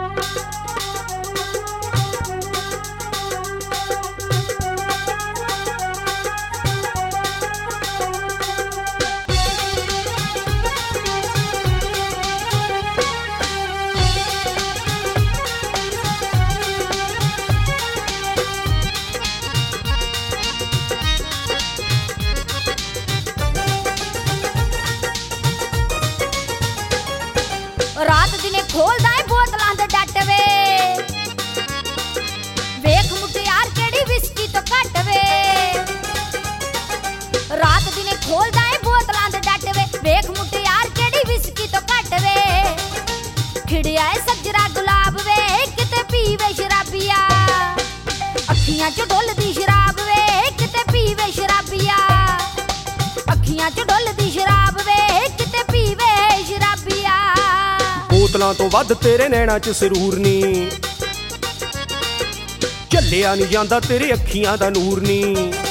रात दिने खोलदा है बोतलां दे डट वे वेख मुटियार केड़ी विस्की तो घट वे रात दिने खोलदा है बोतलां दे डट वे वेख मुटियार केड़ी विस्की तो घट वे खिड़िया है सजरा गुलाब वे किते पीवे शराबिया अखियां च डुलदी शराब वे किते पीवे शराबिया अखियां च डुलदी शराब वे किते पीवे शराबिया बोतलां तो वध तेरे नैना च सरूर नी झल्लिया नहीं जांदा तेरे अखियां दा नूर नी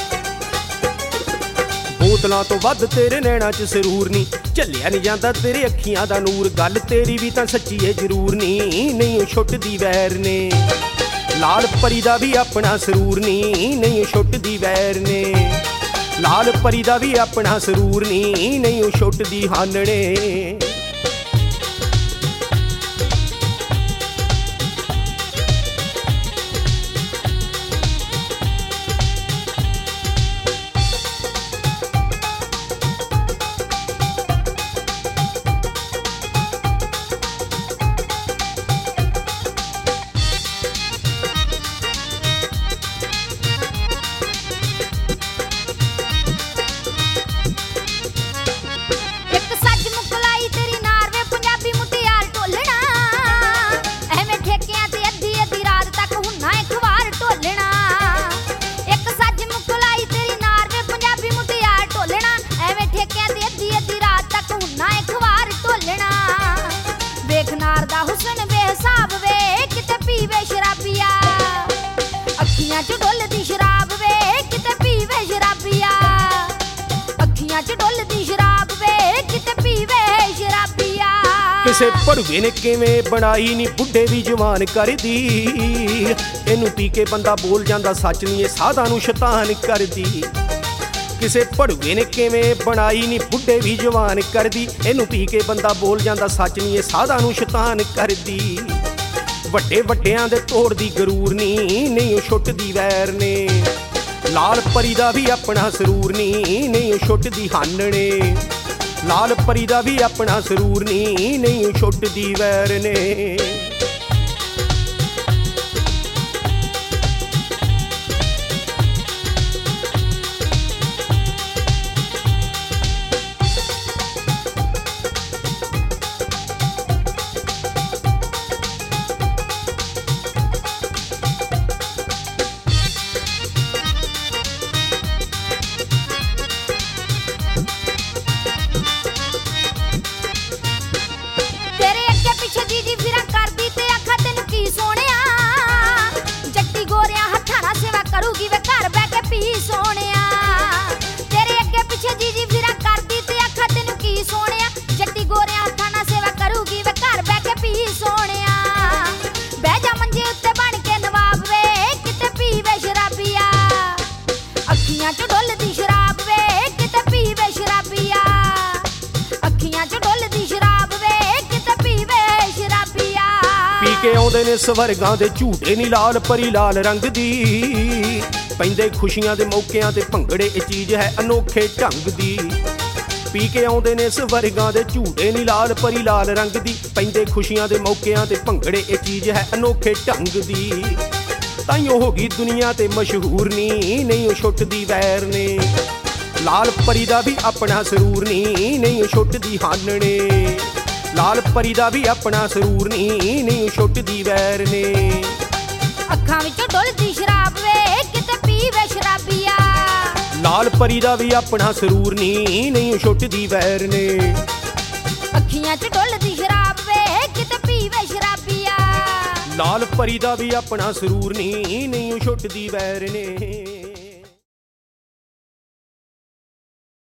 बोतलां तो वध तेरे नैना च सरूर नी झल्लिया नहीं जांदा तेरे अखियां दा नूर गल तेरी भी तां सच्ची है जरूर नी नहीं छुटदी वैर ने लाल परी दा भी अपना सरूर नी नहीं छुटदी वैर ने लाल परी दा भी अपना सरूर नी नहीं छुटदी हानने अखियां च डुलदी शराब वे किते पीवे शराबिया अखियां च डुलदी शराब वे किते पीवे शराबिया किसे भड़वे ने किवें बनाई नी बुढ़े भी जवान करदी इनू पी के बंदा बोल जांदा सच नहीं साधा नू शैतान करदी किसे भड़वे ने किवें बनाई नी बुढ़े भी जवान करदी इनू पी के बंदा बोल जांदा सच नहीं साधा नू शैतान करदी ਵੱਡੇ ਵੱਡਿਆਂ ਦੇ ਤੋੜਦੀ ਗਰੂਰ ਨੀ ਨਹੀਂ ਛੁੱਟਦੀ ਵੈਰ ਨੇ ਲਾਲ ਪਰੀ ਦਾ ਵੀ ਆਪਣਾ ਸਰੂਰ ਨੀ ਨਹੀਂ ਛੁੱਟਦੀ ਹਾਨਣੇ ਲਾਲ ਪਰੀ ਦਾ ਵੀ ਆਪਣਾ ਸਰੂਰ ਨੀ ਨਹੀਂ ਛੁੱਟਦੀ ਵੈਰ ਨੇ करूगी वे घर बह के पी सोनिया तेरे अगे पीछे जी जी फिरा करदी ते आखा तेनू की सोनिया जट्टी गोरिया हत्थां नाल सेवा करूगी वे घर बह के पी सोनिया बह जा मंजे उत्ते बन के नवाब वे किते पीवे शराबिया अखियां च डुलदी शराब वे किते पीवे शराबिया अखियां च डुलदी शराब वे किते पीवे शराबिया पी के आउंदे ने स्वर्गां दे झूठे नी लाल परी लाल रंग दी पैंदे खुशियां दे मौकियां ते भंगड़े ए चीज है अनोखे ढंग दी पी के आउंदे ने स्वर्गां दे झूठे नी लाल परी लाल रंग दी पैंदे खुशियां दे मौकियां ते भंगड़े ए चीज है अनोखे ढंग दी ताइयों हो गई दुनिया ते मशहूर नी नहीं छुटदी वैर ने लाल परी दा भी अपना सरूर नी नहीं छुटदी हानने लाल परी दा भी अपना सरूर नी नहीं छुटदी वैर ने अखां विचों डुलदी शराब वे किते पीवे शराबिया लाल परी दा भी अपना सरूर नी नहीं छुटदी वैर ने अखियां च डुलदी शराब वे किते पीवे शराबिया लाल परी दा भी अपना सरूर नी नहीं छुटदी वैर ने।